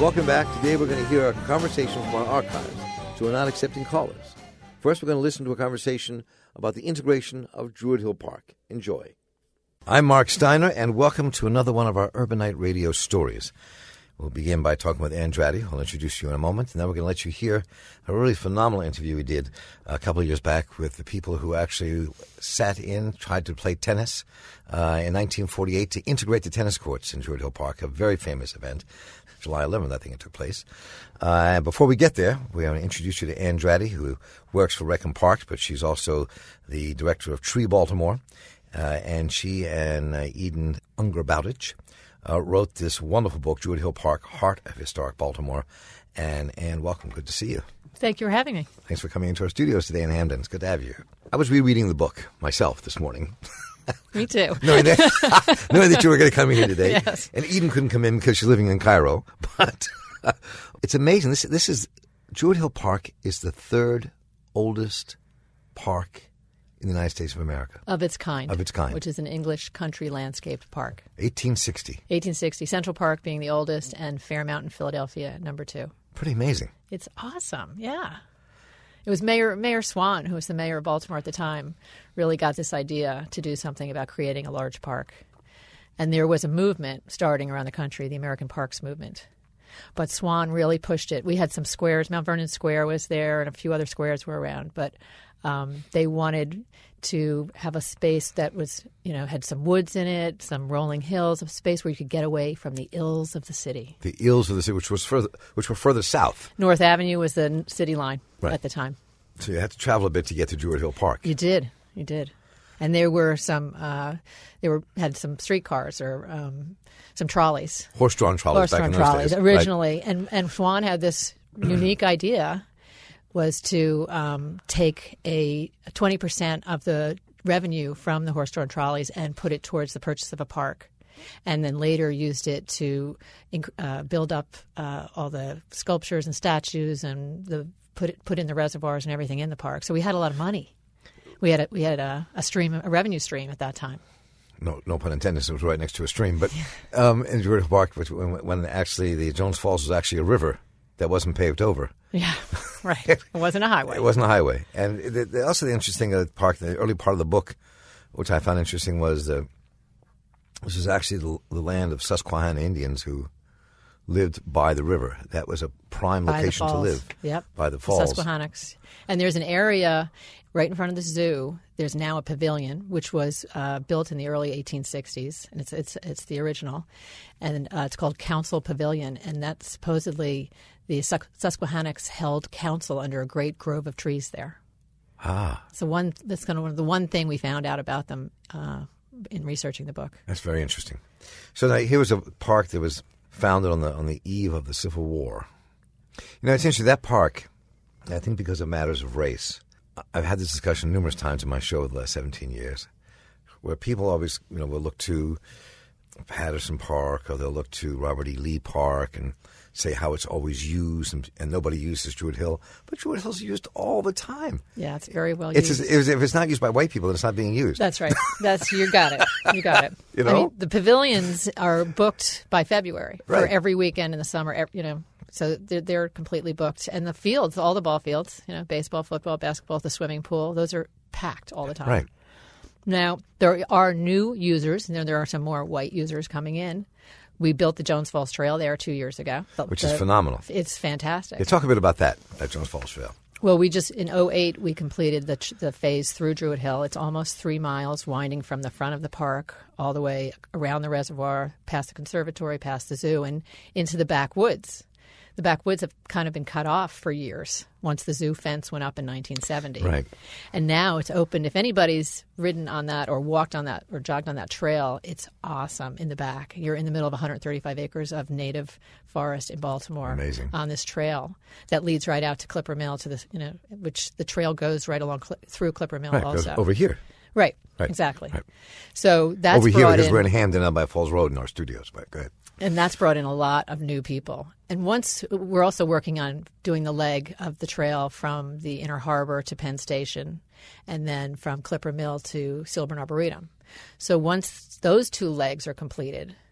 Welcome back. Today we're going to hear a conversation from our archives, so we're not accepting callers. First, we're going to listen to a conversation about the integration of Druid Hill Park. Enjoy. I'm Mark Steiner, and welcome to another one of our Urbanite Radio stories. We'll begin by talking with Ann Draddy. I'll introduce you in a moment, and then we're going to let you hear a really phenomenal interview we did a couple of years back with the people who actually tried to play tennis in 1948 to integrate the tennis courts in Druid Hill Park, a very famous event. July 11th, I think it took place. And before we get there, we want to introduce you to Ann Draddy, who works for Rec and Park, but she's also the director of Tree Baltimore. And she and Eden Ungar-Bowditch wrote this wonderful book, Druid Hill Park, Heart of Historic Baltimore. And Ann, welcome. Good to see you. Thank you for having me. Thanks for coming into our studios today in Hamden. It's good to have you here. I was rereading the book myself this morning. Me too. knowing that you were going to come here today. Yes. And Eden couldn't come in because she's living in Cairo. But it's amazing. This is Druid Hill Park is the third oldest park in the United States of America. Of its kind. Of its kind. Which is an English country landscaped park. 1860. 1860. Central Park being the oldest, and Fairmount in Philadelphia, number 2. Pretty amazing. It's awesome, yeah. It was Mayor Swan, who was the mayor of Baltimore at the time, really got this idea to do something about creating a large park. And there was a movement starting around the country, the American Parks movement. But Swan really pushed it. We had some squares. Mount Vernon Square was there, and a few other squares were around. But they wanted to have a space that was, had some woods in it, some rolling hills, a space where you could get away from the ills of the city. The ills of the city, which were further south. North Avenue was the city line at the time. So you had to travel a bit to get to Druid Hill Park. You did. And there were some, had some streetcars or some trolleys. Horse-drawn trolleys back in those days. Originally. Right. And Swan had this unique idea, was to take a 20% of the revenue from the horse-drawn trolleys and put it towards the purchase of a park, and then later used it to build up all the sculptures and statues and put in the reservoirs and everything in the park. So we had a lot of money. We had a revenue stream at that time. No pun intended. It was right next to a stream. But in Druid Hill Park, when actually the Jones Falls was actually a river that wasn't paved over. Yeah, right. It wasn't a highway. It wasn't a highway. And also the interesting thing of the park, the early part of the book, which I found interesting, was this is actually the land of Susquehanna Indians who lived by the river. That was a prime location to live. Yep. By the falls. Susquehannocks. And there's an area right in front of the zoo. There's now a pavilion, which was built in the early 1860s, and it's the original. And it's called Council Pavilion, and that's supposedly the Susquehannocks held council under a great grove of trees there. Ah. So that's kind of the one thing we found out about them in researching the book. That's very interesting. So now here was a park that was founded on the eve of the Civil War. It's interesting, that park, I think because of matters of race, I've had this discussion numerous times in my show the last 17 years, where people always, will look to Patterson Park, or they'll look to Robert E. Lee Park and say how it's always used, and nobody uses Druid Hill. But Druid Hill's used all the time. Yeah, it's very well used. If it's not used by white people, then it's not being used. That's right. You got it. I mean, the pavilions are booked by February for every weekend in the summer, So they're completely booked. And the fields, all the ball fields, baseball, football, basketball, the swimming pool, those are packed all the time. Right. Now, there are new users, and there are some more white users coming in. We built the Jones Falls Trail there 2 years ago. Which is phenomenal. It's fantastic. Yeah, talk a bit about that Jones Falls Trail. Well, in 2008, we completed the phase through Druid Hill. It's almost 3 miles, winding from the front of the park all the way around the reservoir, past the conservatory, past the zoo, and into the backwoods. The backwoods have kind of been cut off for years once the zoo fence went up in 1970. Right. And now it's open. If anybody's ridden on that or walked on that or jogged on that trail, it's awesome in the back. You're in the middle of 135 acres of native forest in Baltimore. Amazing. On this trail that leads right out to Clipper Mill, which the trail goes right along through Clipper Mill also. Goes over here. Right. Exactly. Right. So that's over here because we're in Hamden out by Falls Road in our studios. But go ahead. And that's brought in a lot of new people. And once we're also working on doing the leg of the trail from the Inner Harbor to Penn Station, and then from Clipper Mill to Silburn Arboretum. So once those 2 legs are completed,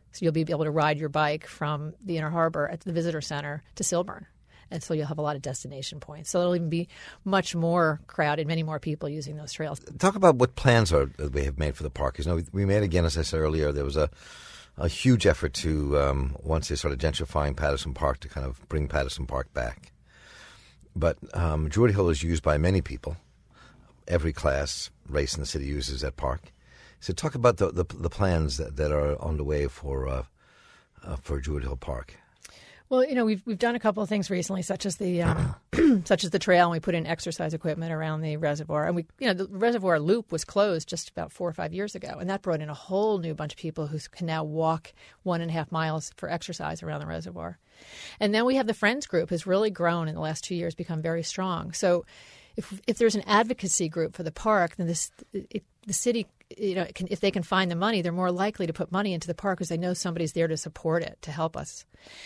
So you'll be able to ride your bike from the Inner Harbor at the Visitor Center to Silburn. And so you'll have a lot of destination points. So it'll even be much more crowded, many more people using those trails. Talk about what plans that we have made for the park. We made, again, as I said earlier, there was a huge effort to, once they started gentrifying Patterson Park, to kind of bring Patterson Park back. But Druid Hill is used by many people. Every class, race in the city uses that park. So talk about the plans that are on the way for Druid Hill Park. Well, we've done a couple of things recently, such as the trail, and we put in exercise equipment around the reservoir. And the reservoir loop was closed just about 4 or 5 years ago, and that brought in a whole new bunch of people who can now walk 1.5 miles for exercise around the reservoir. And then we have the Friends group, has really grown in the last 2 years, become very strong. So if there's an advocacy group for the park, then the city, if they can find the money, they're more likely to put money into the park because they know somebody's there to support it, to help us.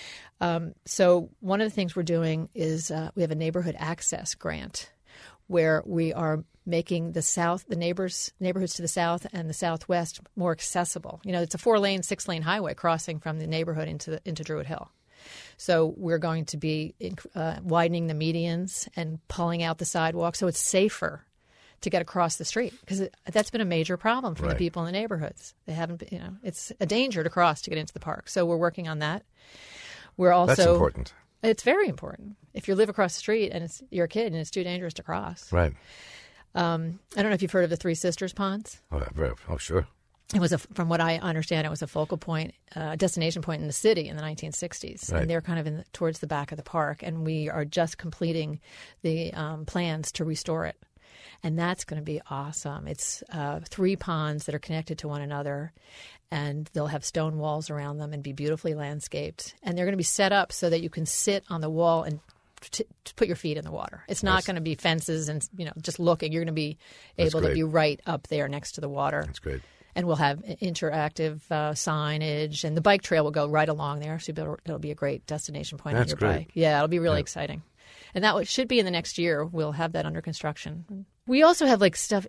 So one of the things we're doing is we have a neighborhood access grant where we are making the neighborhoods to the south and the southwest more accessible. It's a 4-lane, 6-lane highway crossing from the neighborhood into Druid Hill. So we're going to be widening the medians and pulling out the sidewalk so it's safer to get across the street, because that's been a major problem for the people in the neighborhoods. They haven't been, it's a danger to cross to get into the park. So we're working on that. We're also, that's important. It's very important. If you live across the street and you're a kid and it's too dangerous to cross. Right. I don't know if you've heard of the Three Sisters Ponds. Oh, sure. It was, from what I understand, it was a focal point, destination point in the city in the 1960s. Right. And they're kind of towards the back of the park. And we are just completing the plans to restore it. And that's going to be awesome. It's 3 ponds that are connected to one another, and they'll have stone walls around them and be beautifully landscaped. And they're going to be set up so that you can sit on the wall and to put your feet in the water. It's not going to be fences and just looking. You're going to be able to be right up there next to the water. That's great. And we'll have interactive signage, and the bike trail will go right along there. So it'll be a great destination point on your bike. Yeah, it'll be really exciting. And that should be in the next year. We'll have that under construction. We also have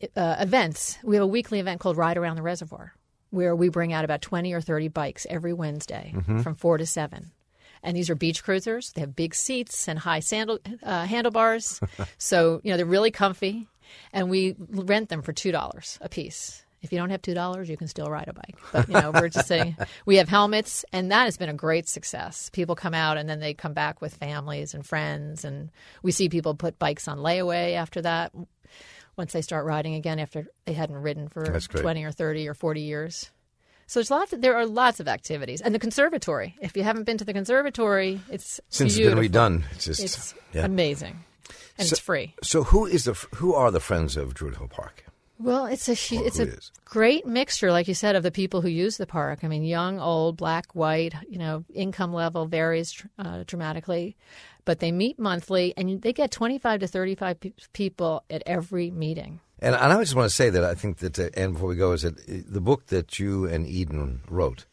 events. We have a weekly event called Ride Around the Reservoir, where we bring out about 20 or 30 bikes every Wednesday from 4 to 7. And these are beach cruisers. They have big seats and high handlebars. So, they're really comfy. And we rent them for $2 a piece. If you don't have $2, you can still ride a bike. But, we're just saying we have helmets, and that has been a great success. People come out, and then they come back with families and friends. And we see people put bikes on layaway after that, once they start riding again after they hadn't ridden for 20 or 30 or 40 years. So there are lots of activities. And the conservatory, if you haven't been to the conservatory, it's since beautiful. It's been redone. It's amazing. And it's free. So who are the Friends of Druid Hill Park? Well, it's a great mixture, like you said, of the people who use the park. I mean, young, old, black, white, income level varies dramatically. But they meet monthly, and they get 25 to 35 people at every meeting. And I just want to say that I think that, and before we go, is that the book that you and Eden wrote,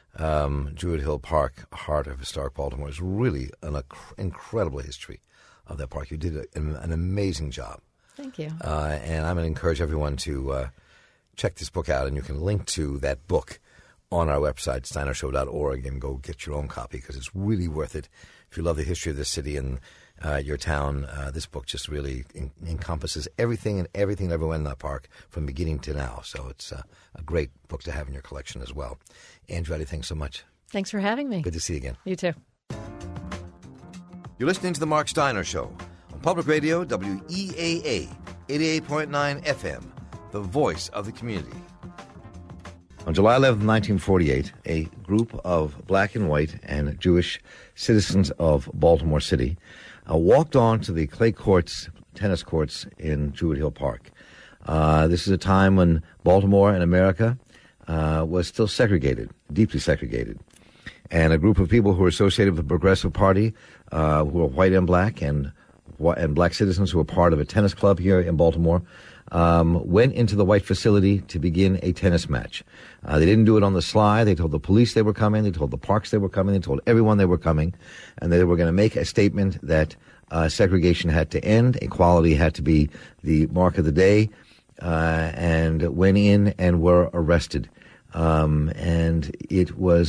Druid Hill Park, Heart of Historic Baltimore, is really an incredible history of that park. You did an amazing job. Thank you. And I'm going to encourage everyone to check this book out, and you can link to that book on our website, steinershow.org, and go get your own copy because it's really worth it. If you love the history of this city and your town, this book just really encompasses everything and everyone in that park from beginning to now. So it's a great book to have in your collection as well. Andrew, thanks so much. Thanks for having me. Good to see you again. You too. You're listening to The Mark Steiner Show on Public Radio, WEAA, 88.9 FM, the voice of the community. On July 11, 1948, a group of black and white and Jewish citizens of Baltimore City walked on to the clay courts, tennis courts in Druid Hill Park. This is a time when Baltimore and America was still segregated, deeply segregated. And a group of people who were associated with the Progressive Party, who were white and black citizens who were part of a tennis club here in Baltimore, went into the white facility to begin a tennis match. They didn't do it on the sly. They told the police they were coming. They told the parks they were coming. They told everyone they were coming. And they were going to make a statement that segregation had to end. Equality had to be the mark of the day. And went in and were arrested. And it was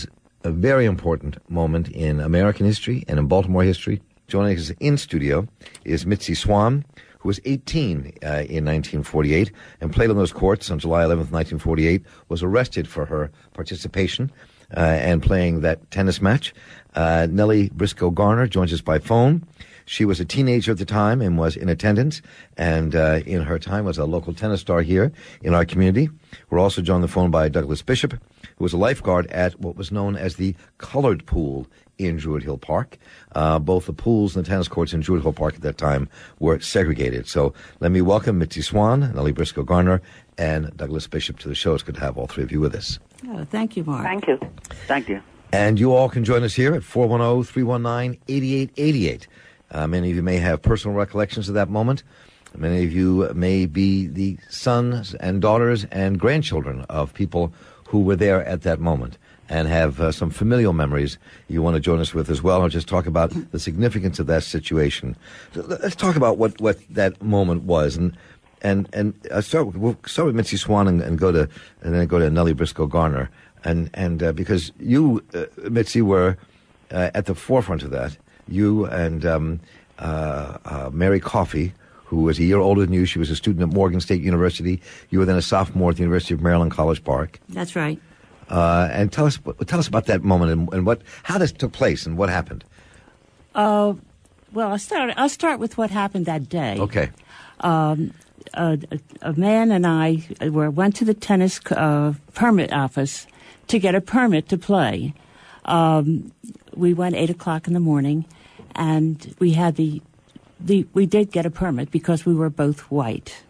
a very important moment in American history and in Baltimore history. Joining us in studio is Mitzi Swan, who was 18 in 1948 and played on those courts on July 11th, 1948, was arrested for her participation and playing that tennis match. Nellie Briscoe Garner joins us by phone. She was a teenager at the time and was in attendance, and in her time was a local tennis star here in our community. We're also joined on the phone by Douglas Bishop, who was a lifeguard at what was known as the Colored Pool in Druid Hill Park. Both the pools and the tennis courts in Druid Hill Park at that time were segregated. So let me welcome Mitzi Swan, Nellie Briscoe Garner, and Douglas Bishop to the show. It's good to have all three of you with us. Oh, thank you, Mark. Thank you. Thank you. And you all can join us here at 410-319-8888. Many of you may have personal recollections of that moment. Many of you may be the sons and daughters and grandchildren of people who were there at that moment and have some familial memories you want to join us with as well, or just talk about the significance of that situation. So let's talk about what that moment was, and we'll start with Mitzi Swan and then go to Nellie Briscoe Garner, and because you, Mitzi, were at the forefront of that. You and Mary Coffey, who was a year older than you. She was a student at Morgan State University. You were then a sophomore at the University of Maryland, College Park. That's right. And tell us about that moment and how this took place and what happened. Well, I'll start with what happened that day. Okay. A man and I went to the tennis permit office to get a permit to play. We went 8:00 in the morning, and we had we did get a permit because we were both white.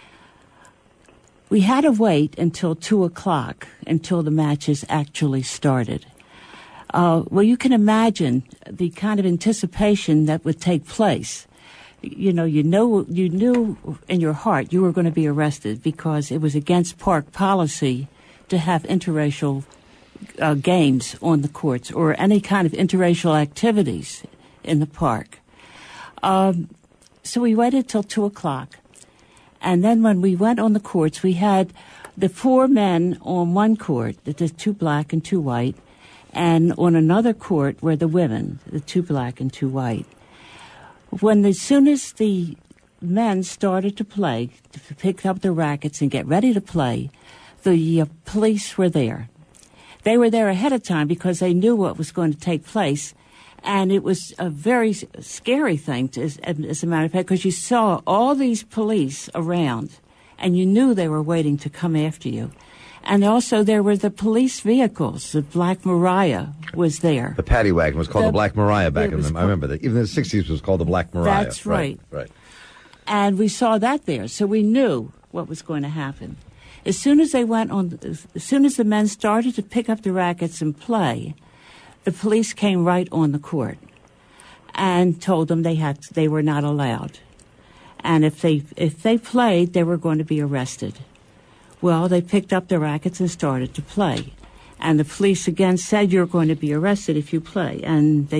We had to wait until 2:00 until the matches actually started. Well, you can imagine the kind of anticipation that would take place. You knew in your heart you were going to be arrested because it was against park policy to have interracial games on the courts or any kind of interracial activities in the park. So we waited till 2:00. And then when we went on the courts, we had the four men on one court, the two black and two white, and on another court were the women, the two black and two white. As soon as the men started to play, to pick up their rackets and get ready to play, the police were there. They were there ahead of time because they knew what was going to take place. And it was a very scary thing, as a matter of fact, because you saw all these police around, and you knew they were waiting to come after you. And also there were the police vehicles. The Black Mariah was there. The paddy wagon was called the Black Mariah back in the... I remember that. Even in the 60s it was called the Black Mariah. That's right. Right. And we saw that there, so we knew what was going to happen. As soon as the men started to pick up the rackets and play, the police came right on the court and told them they were not allowed, and if they played, they were going to be arrested. Well, they picked up the rackets and started to play, and the police again said, "You're going to be arrested if you play." And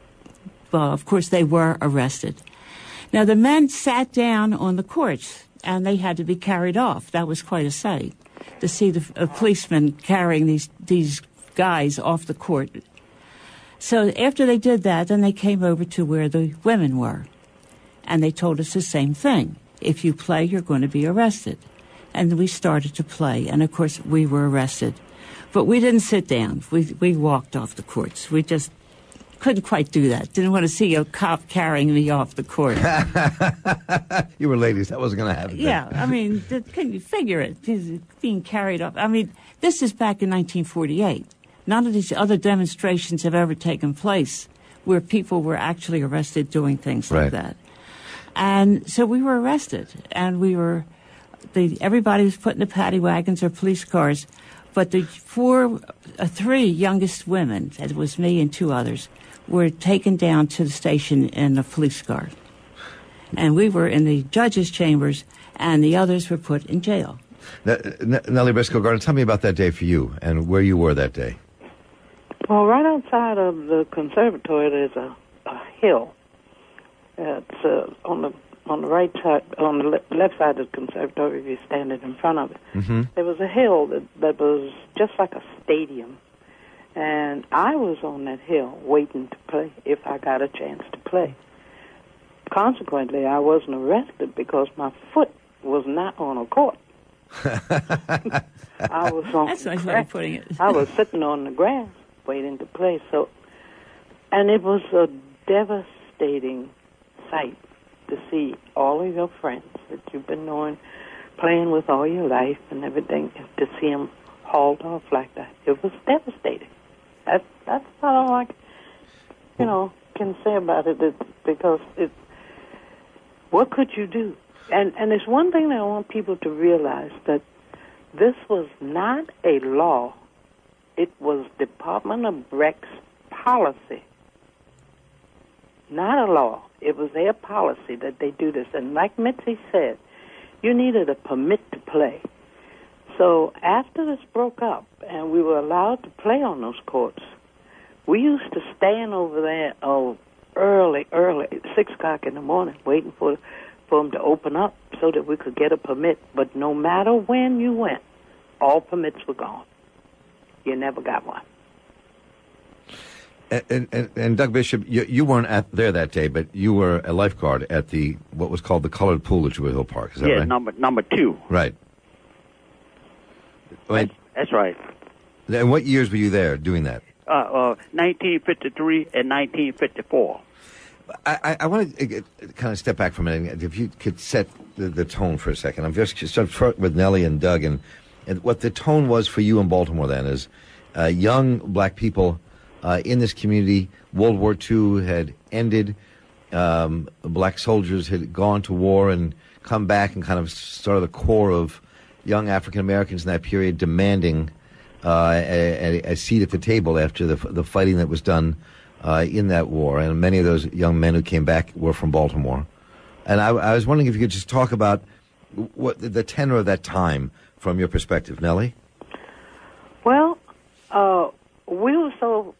of course, they were arrested. Now the men sat down on the courts, and they had to be carried off. That was quite a sight to see the policemen carrying these guys off the court. So after they did that, then they came over to where the women were. And they told us the same thing. If you play, you're going to be arrested. And we started to play. And, of course, we were arrested. But we didn't sit down. We walked off the courts. We just couldn't quite do that. Didn't want to see a cop carrying me off the court. You were ladies. That wasn't going to happen. Yeah. I mean, can you figure it? Being carried off. I mean, this is back in 1948. None of these other demonstrations have ever taken place where people were actually arrested doing things like that. And so we were arrested, and everybody was put in the paddy wagons or police cars, but the three youngest women, that was me and two others, were taken down to the station in a police car. And we were in the judge's chambers, and the others were put in jail. Nellie Briscoe Garner, tell me about that day for you and where you were that day. Well, right outside of the conservatory, there's a hill. It's on the right side, on the left side of the conservatory. If you're standing in front of it, there was a hill that was just like a stadium, And I was on that hill waiting to play if I got a chance to play. Consequently, I wasn't arrested because my foot was not on a court. I was on That's a nice way of putting it. I was sitting on the grass waiting to play. So, and it was a devastating sight to see all of your friends that you've been knowing, playing with all your life and everything, and to see them hauled off like that. It was devastating. That's all I, can say about it. Because what could you do? And it's one thing that I want people to realize, that this was not a law. It was Department of Rec's policy. Not a law. It was their policy that they do this. And like Mitzi said, you needed a permit to play. So after this broke up and we were allowed to play on those courts, we used to stand over there early, 6 o'clock in the morning, waiting for them to open up so that we could get a permit. But no matter when you went, all permits were gone. You never got one. And Doug Bishop, you weren't there that day, but you were a lifeguard at what was called the Colored Pool at Druid Hill Park. Is that right? number 2. Right. That's right. And what years were you there doing that? 1953 and 1954. I want to kind of step back for a minute. If you could set the tone for a second. I'm just start with Nellie and Doug, and what the tone was for you in Baltimore then is young black people in this community. World War II had ended. Black soldiers had gone to war and come back and kind of started the core of young African Americans in that period demanding a seat at the table after the fighting that was done in that war. And many of those young men who came back were from Baltimore. And I was wondering if you could just talk about what the tenor of that time from your perspective. Nellie? Well, we were so,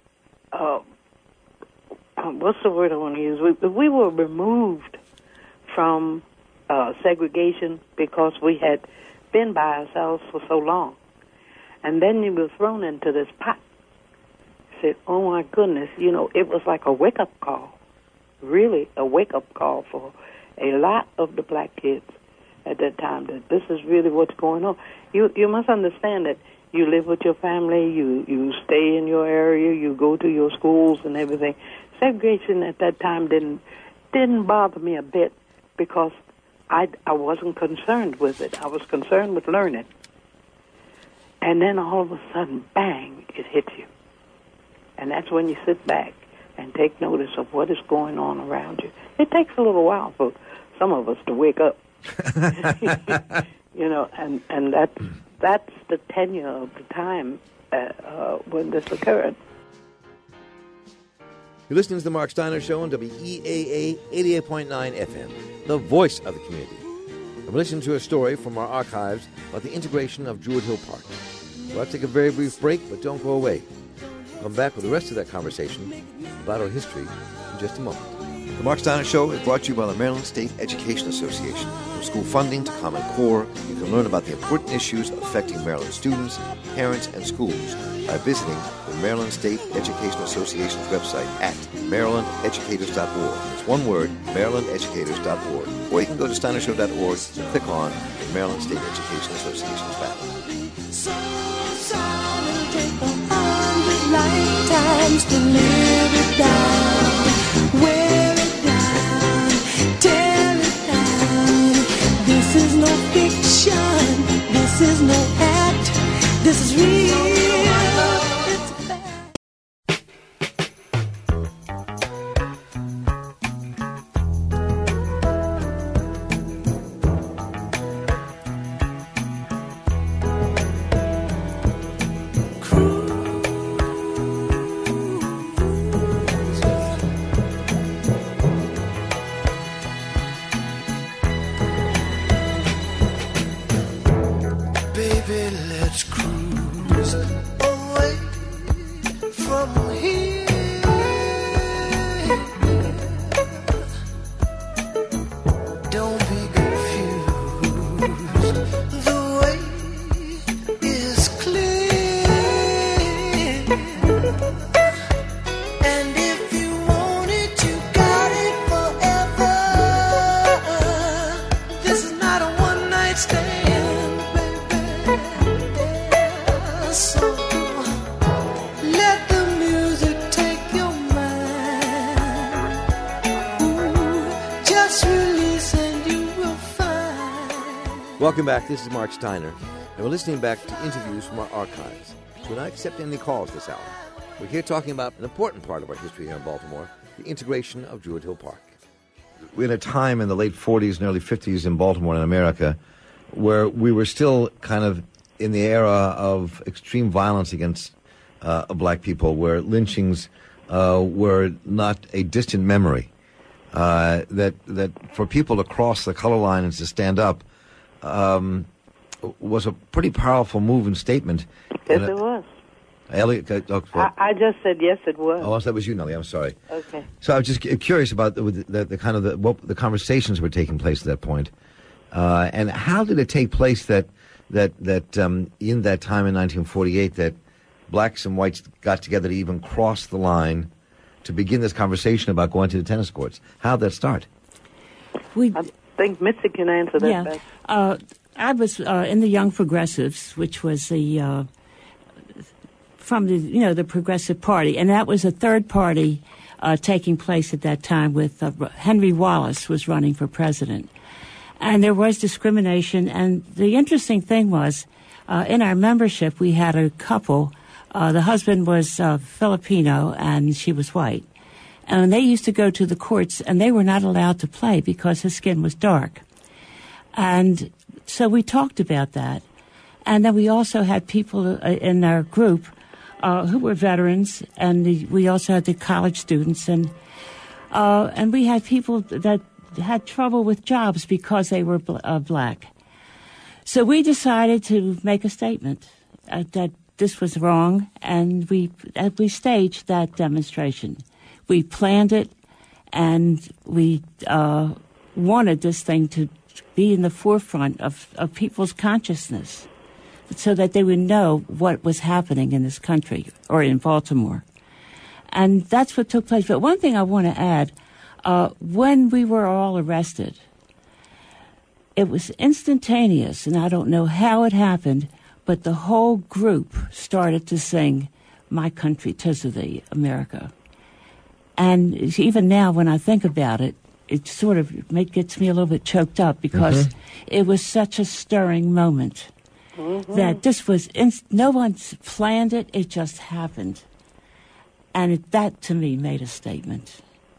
what's the word I want to use? We were removed from segregation because we had been by ourselves for so long. And then you were thrown into this pot. Said, oh my goodness, it was like a wake-up call, really a wake-up call for a lot of the black kids at that time, that this is really what's going on. You must understand that you live with your family, you stay in your area, you go to your schools and everything. Segregation at that time didn't bother me a bit because I wasn't concerned with it. I was concerned with learning. And then all of a sudden, bang, it hits you. And that's when you sit back and take notice of what is going on around you. It takes a little while for some of us to wake up. And that's the tenure of the time when this occurred. You're listening to the Mark Steiner Show on WEAA 88.9 FM, the voice of the community. And we're listening to a story from our archives about the integration of Druid Hill Park. We'll take a very brief break, but don't go away. We'll come back with the rest of that conversation about our history in just a moment. The Mark Steiner Show is brought to you by the Maryland State Education Association. From school funding to Common Core, you can learn about the important issues affecting Maryland students, parents, and schools by visiting the Maryland State Education Association's website at marylandeducators.org. It's one word, marylandeducators.org. Or you can go to steinershow.org and click on the Maryland State Education Association's banner. So sorry, it'll take 100 lifetimes to live it down, wear it down, tear it down. This is no fiction, this is no act, this is real. It's a fact. Baby, let's cruise away from here. Don't be confused, the way is clear. And if you want it, you got it forever. This is not a one-night stand, baby. So let the music take your mind. Ooh, just release and you will find. Welcome back. This is Mark Steiner, and we're listening back to interviews from our archives. We're not accepting any calls this hour. We're here talking about an important part of our history here in Baltimore, the integration of Druid Hill Park. We're in a time in the late 40s and early 50s in Baltimore and America where we were still kind of in the era of extreme violence against black people, where lynchings were not a distant memory. That for people to cross the color line and to stand up was a pretty powerful move and statement. Yes, it was. Elliot, I just said yes, it was. oh, that was you, Nellie. I'm sorry. Okay. So I was just curious about the kind of what the conversations were taking place at that point, and how did it take place that in that time in 1948 that blacks and whites got together to even cross the line to begin this conversation about going to the tennis courts? How did that start? I think Mitzi can answer that best. I was in the Young Progressives, which was the from the Progressive Party, and that was a third party taking place at that time with Henry Wallace was running for president. And there was discrimination, and the interesting thing was in our membership we had a couple. The husband was Filipino and she was white. And they used to go to the courts and they were not allowed to play because his skin was dark. And so we talked about that. And then we also had people in our group who were veterans, and we also had the college students, and we had people that had trouble with jobs because they were black. So we decided to make a statement that this was wrong, and we staged that demonstration. We planned it, and we wanted this thing to be in the forefront of people's consciousness so that they would know what was happening in this country or in Baltimore. And that's what took place. But one thing I want to add, when we were all arrested, it was instantaneous, and I don't know how it happened, but the whole group started to sing My Country 'Tis of Thee, America. And even now when I think about it, it sort of gets me a little bit choked up because it was such a stirring moment. That this was, no one planned it, it just happened. And that, to me, made a statement.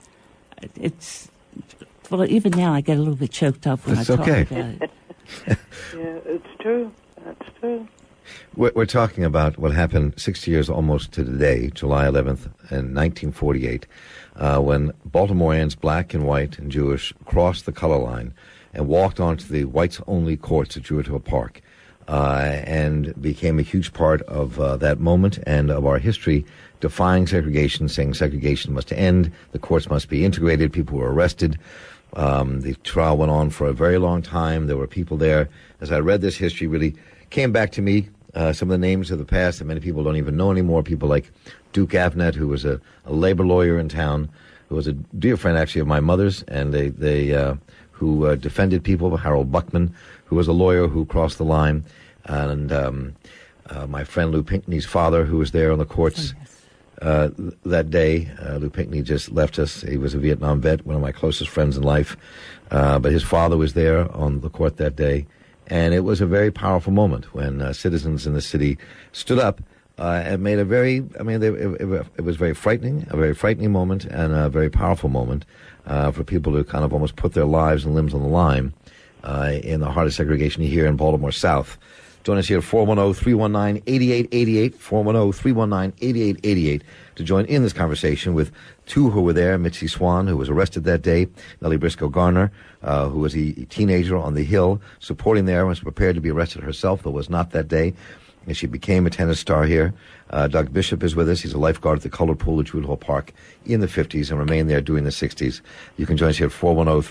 Well, even now I get a little bit choked up when I talk about it. Yeah, it's true. That's true. We're talking about what happened 60 years almost to the day, July 11th, in 1948, when Baltimoreans, black and white and Jewish, crossed the color line and walked onto the whites-only courts at Druid Hill Park. And became a huge part of that moment and of our history, defying segregation, saying segregation must end, the courts must be integrated, people were arrested. The trial went on for a very long time. There were people there. As I read this history, really came back to me some of the names of the past that many people don't even know anymore. People like Duke Avnet, who was a labor lawyer in town, who was a dear friend actually of my mother's, and who defended people. Harold Buckman, who was a lawyer who crossed the line. And my friend Lou Pinckney's father, who was there on the courts that day. Lou Pinckney just left us. He was a Vietnam vet, one of my closest friends in life. But his father was there on the court that day. And it was a very powerful moment when citizens in the city stood up and made a very, it was very frightening, a very frightening moment and a very powerful moment for people to kind of almost put their lives and limbs on the line in the heart of segregation here in Baltimore South. Join us here at 410-319-8888, 410-319-8888 to join in this conversation with two who were there, Mitzi Swan, who was arrested that day, Nellie Briscoe Garner, who was a teenager on the Hill, supporting there, was prepared to be arrested herself, but was not that day. And she became a tennis star here. Doug Bishop is with us. He's a lifeguard at the Colored Pool at Druid Hill Park in the 50s and remained there during the 60s. You can join us here at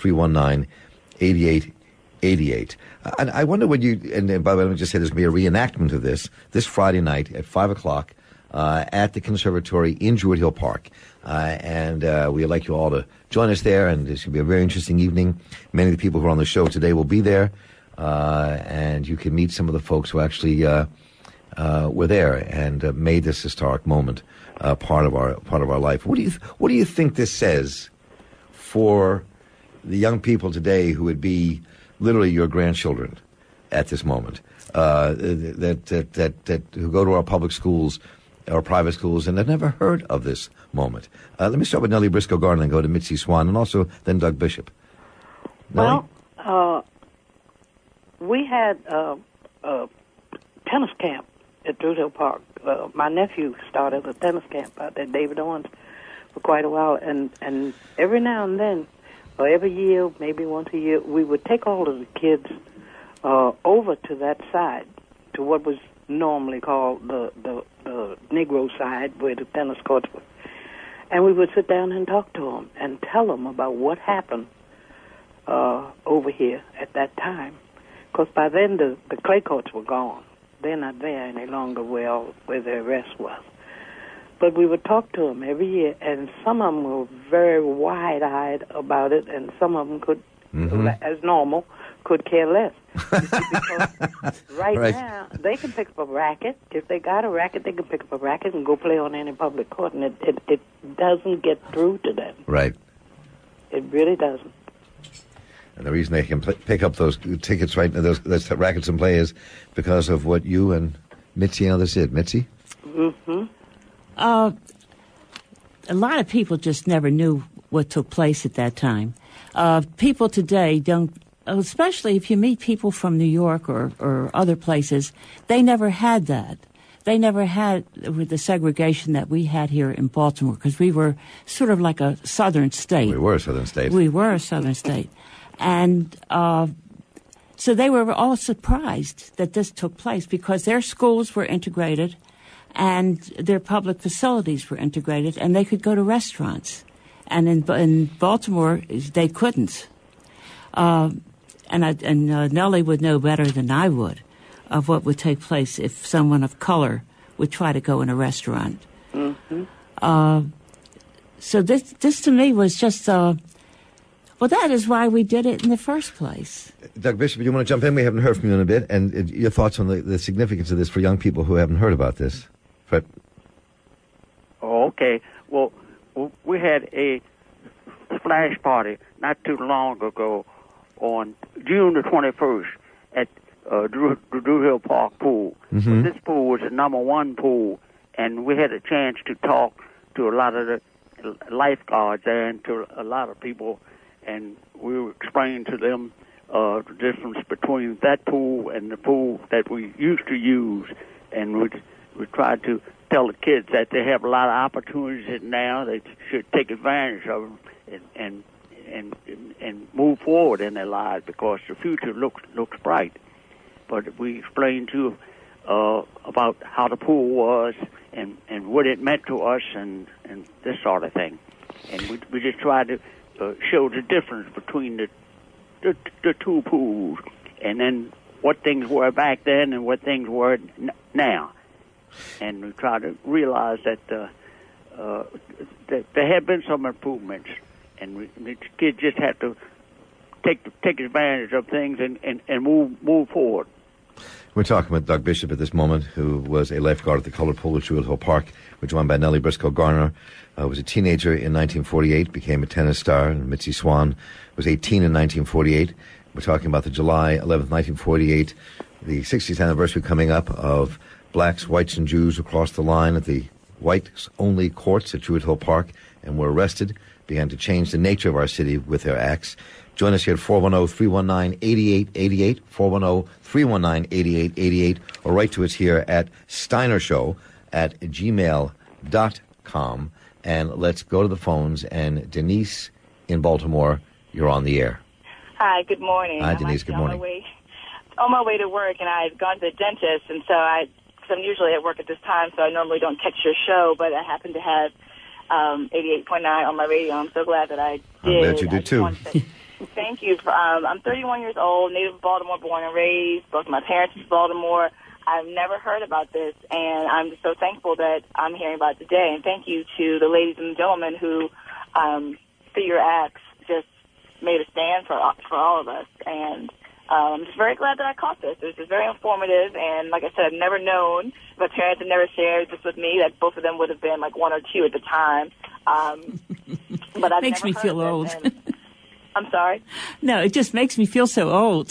410-319-8888. And I wonder what you, and by the way, let me just say there's going to be a reenactment of this Friday night at 5 o'clock at the Conservatory in Druid Hill Park. And we'd like you all to join us there, and this should be a very interesting evening. Many of the people who are on the show today will be there, and you can meet some of the folks who actually were there and made this historic moment part of our life. What do you think this says for the young people today who would be literally your grandchildren at this moment, that who go to our public schools or private schools and have never heard of this moment? Let me start with Nellie Briscoe Garner and go to Mitzi Swan, and also then Doug Bishop. Nellie? Well, we had a tennis camp at Druid Hill Park. My nephew started a tennis camp out there, David Owens, for quite a while, and every now and then, or every year, maybe once a year, we would take all of the kids over to that side, to what was normally called the Negro side, where the tennis courts were. And we would sit down and talk to them and tell them about what happened over here at that time. Because by then the clay courts were gone. They're not there any longer where the arrest was. But we would talk to them every year, and some of them were very wide-eyed about it, and some of them could, as normal, could care less. Because right now, they can pick up a racket. If they got a racket, they can pick up a racket and go play on any public court, and it doesn't get through to them. Right. It really doesn't. And the reason they can pick up those tickets, right, those rackets and play is because of what you and Mitzi and others did. Mitzi? Mm-hmm. A lot of people just never knew what took place at that time. People today don't, especially if you meet people from New York or other places, they never had that. They never had with the segregation that we had here in Baltimore, because we were sort of like a southern state. We were a southern state. We were a southern state. And so they were all surprised that this took place, because their schools were integrated and their public facilities were integrated, and they could go to restaurants. And in Baltimore, they couldn't. And Nellie would know better than I would of what would take place if someone of color would try to go in a restaurant. Mm-hmm. So this to me was just, well, that is why we did it in the first place. Doug Bishop, you want to jump in? We haven't heard from you in a bit. And your thoughts on the significance of this for young people who haven't heard about this. Fred? Oh, okay. Well, we had a splash party not too long ago on June the 21st at Druid Hill Park pool. Mm-hmm. This pool was the #1 pool, and we had a chance to talk to a lot of the lifeguards there and to a lot of people, and we were explaining to them the difference between that pool and the pool that we used to use, and we tried to tell the kids that they have a lot of opportunities now. They should take advantage of them and move forward in their lives, because the future looks bright. But we explained to about how the pool was and what it meant to us and this sort of thing. And we just tried to show the difference between the two pools, and then what things were back then and what things were now. And we tried to realize that there have been some improvements, and the kids just have to take advantage of things and move forward. We're talking with Doug Bishop at this moment, who was a lifeguard at the Colored Pool at Druid Hill Park. We're joined by Nellie Briscoe Garner, was a teenager in 1948, became a tennis star, and Mitzi Swan was 18 in 1948. We're talking about the July 11th, 1948, the 60th anniversary coming up of blacks, whites, and Jews who crossed the line at the whites-only courts at Druid Hill Park and were arrested, began to change the nature of our city with their acts. Join us here at 410-319-8888, 410-319-8888, or write to us here at steinershow@gmail.com. And let's go to the phones. And Denise in Baltimore, you're on the air. Hi, good morning. Hi, Denise, good morning. On my way to work, and I had gone to the dentist, and so I'm usually at work at this time, so I normally don't catch your show, but I happen to have 88.9 on my radio. I'm so glad that I did. I'm glad you did, too. Thank you. I'm 31 years old, native of Baltimore, born and raised. Both my parents from Baltimore. I've never heard about this, and I'm just so thankful that I'm hearing about it today. And thank you to the ladies and gentlemen who, through your acts, just made a stand for all of us. And I'm just very glad that I caught this. It was just very informative, and like I said, I've never known. My parents had never shared this with me, that both of them would have been like 1 or 2 at the time. But I've Makes never me heard feel of this, old. and- I'm sorry? No, it just makes me feel so old.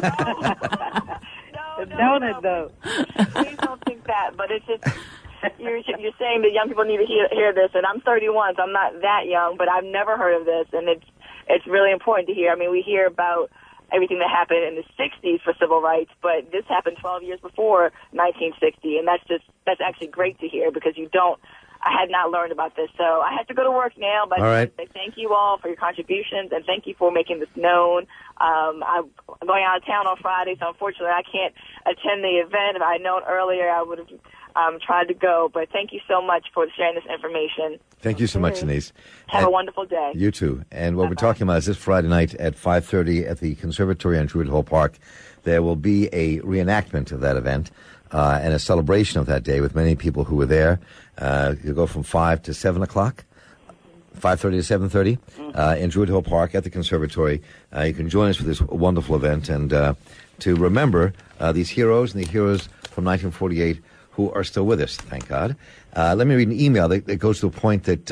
Don't it, though? Please don't think that, but it's just, you're saying that young people need to hear this, and I'm 31, so I'm not that young, but I've never heard of this, and it's really important to hear. I mean, we hear about everything that happened in the 60s for civil rights, but this happened 12 years before 1960, and that's actually great to hear, because I had not learned about this, so I have to go to work now. But all right. I say thank you all for your contributions, and thank you for making this known. I'm going out of town on Friday, so unfortunately I can't attend the event. If I had known earlier, I would have tried to go. But thank you so much for sharing this information. Thank you so much, Denise. Have a wonderful day. You too. And what we're talking about is this Friday night at 5:30 at the Conservatory on Druid Hill Park. There will be a reenactment of that event and a celebration of that day with many people who were there. You'll go from 5 to 7 o'clock. 5:30 to 7:30 in Druid Hill Park at the Conservatory. You can join us for this wonderful event and to remember these heroes and the heroes from 1948 who are still with us, thank God. Let me read an email that goes to a point that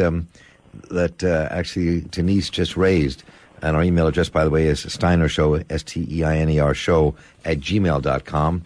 actually Denise just raised. And our email address, by the way, is Steiner Show, STEINER show @gmail.com.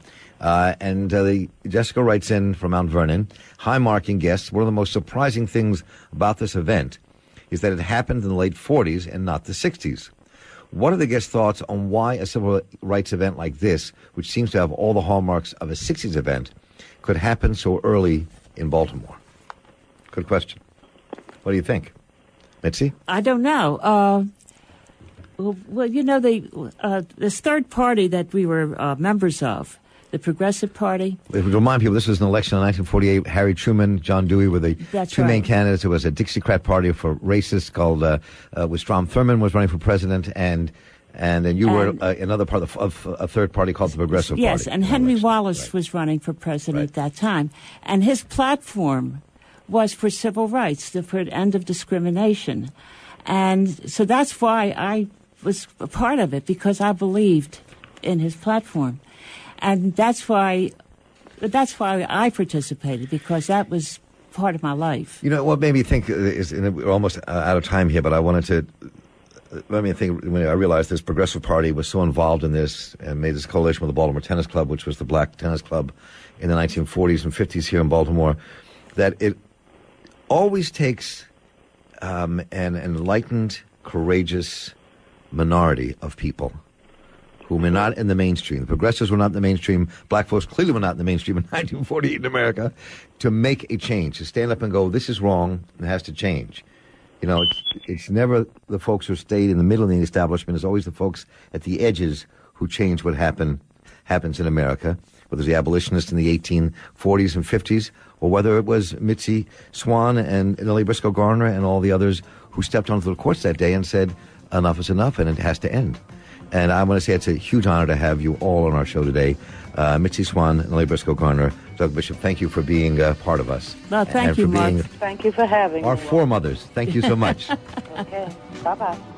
Jessica writes in from Mount Vernon, "Hi, Mark and guests. One of the most surprising things about this event is that it happened in the late 40s and not the 60s. What are the guests' thoughts on why a civil rights event like this, which seems to have all the hallmarks of a 60s event, could happen so early in Baltimore?" Good question. What do you think? Mitzi? I don't know. Well, you know, this third party that we were members of, the Progressive Party. We would remind people this was an election in 1948. Harry Truman, John Dewey were the two main candidates. There was a Dixiecrat party for racists called with Strom Thurmond was running for president, and then you were another part of a third party called the Progressive Party. Yes, and Henry Wallace was running for president at that time, and his platform was for civil rights, for the end of discrimination, and so that's why I was a part of it, because I believed in his platform. And that's why I participated, because that was part of my life. You know, what made me think is, and we're almost out of time here, but I wanted to, let me think, when I realized this Progressive Party was so involved in this and made this coalition with the Baltimore Tennis Club, which was the black tennis club in the 1940s and 50s here in Baltimore, that it always takes an enlightened, courageous minority of people who were not in the mainstream. The progressives were not in the mainstream. Black folks clearly were not in the mainstream in 1948 in America, to make a change, to stand up and go, this is wrong and has to change. You know, it's never the folks who stayed in the middle of the establishment. It's always the folks at the edges who change what happens in America, whether it was the abolitionists in the 1840s and 50s, or whether it was Mitzi Swan and Nellie Briscoe Garner and all the others who stepped onto the courts that day and said, enough is enough and it has to end. And I want to say it's a huge honor to have you all on our show today. Mitzi Swan, Nellie Briscoe Garner, Doug Bishop, thank you for being part of us. Well, thank you, Mark. Thank you for having me. Our foremothers. Thank you so much. Okay. Bye-bye.